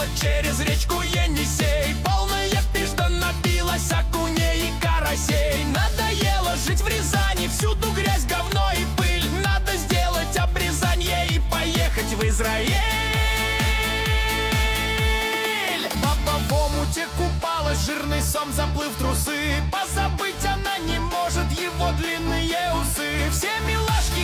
через речку Енисей. Полная пизда набилась окуней и карасей. Надоело жить в Рязани, всюду грязь, говно и пыль. Надо сделать обрезание и поехать в Израиль. Баба в омуте купалась, жирный сом заплыв в трусы. Позабыть она не может его длинные усы. Все милашки